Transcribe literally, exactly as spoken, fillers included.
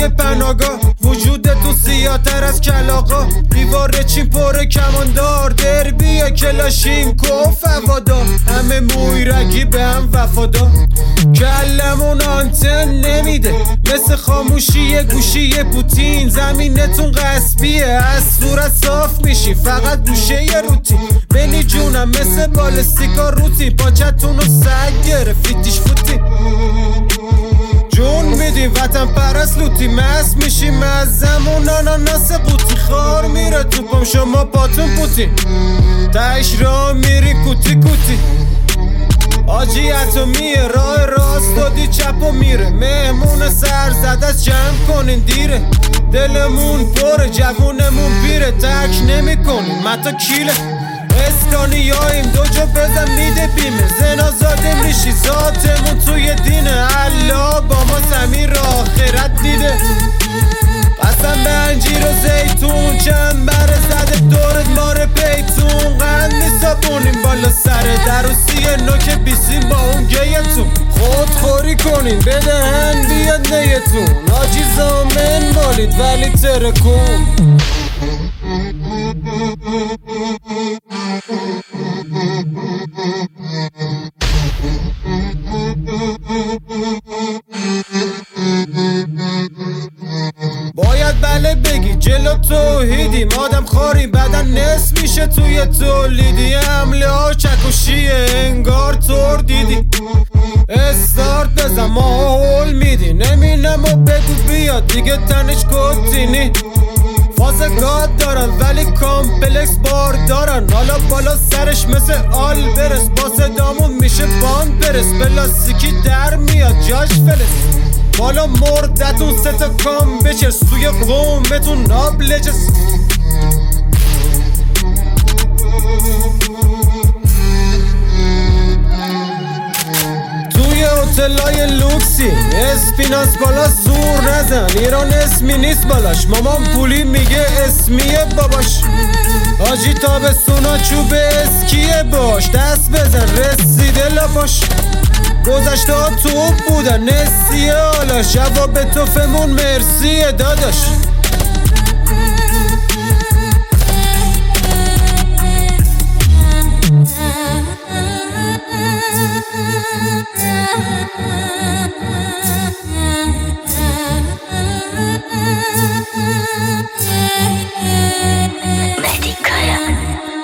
پناهگاه. وجودتون سیاه‌تر از کلاغا، دیوار چین پر کماندار، دربی کلاشین کف هوادار، همه موی رگی به هم وفادار. کلمون آنتن نمیده مثل خاموشی گوشی پوتین، زمینتون غصبیه از صورت صاف میشی فقط گوشه یه روتین. بینی جونم مثل بالستیکا روتین، پاچتون رو سگ گرفتیش فوتین. جون میدی وطن پرست لوتی، مست میشیم از زمون آناناس قوطی. خار میره تو پام شما پاتون پوتین، تش را میری کوتی کوتی. آجی اتمیه راه راست دادی چپ و میره، مهمون سر زده از جمع کنین دیره. دلمون پره جوونمون بیره، ترک نمی کنیم متا کیله. اسکانیاییم دو جا بزن میده بیمه، زنا زاده میشی ذاتمون توی دینه. الله با ما زمین را آخرت دیده، قسم به انجیر و زیتون چند بره زده دورت ماره پیتون. قند میسابونیم بالا سر در و سی نوک بیسیم با اون گیتون. خودخوری کنین بدهن بیاد نیتون، آجی زامن بالید ولی ترکون. باید بله بگی جلو توحیدیم، آدم خاری بدن نصف میشه توی تولیدی. حمله ها چکوشیه انگار تور دیدی، استارت بزن ما هول میدی. نمینم و بگو بیاد دیگه تنش کتینی. فاز گاد دارن ولی کامپلکس بار دارن، حالا بالا سرش مثل آل برس. با صدامون میشه باند برس، پلاستیکی در میاد جاش فلس. بالا مردتون سه تا کام بچرس، توی قومتون نابلجس. توی هتلای لوکسی اسپیناس بالا زور نزن، ایران اسمی نیست بالاش، مامان پولی میگه اسمیه باباش. آجی تابستونا چوب اسکیه باش، دست بزن رسیده لاپاش. گذشته ها توب بودن نسیه حالا، جواب توفمون مرسیه داداش. Mehdi Kaya.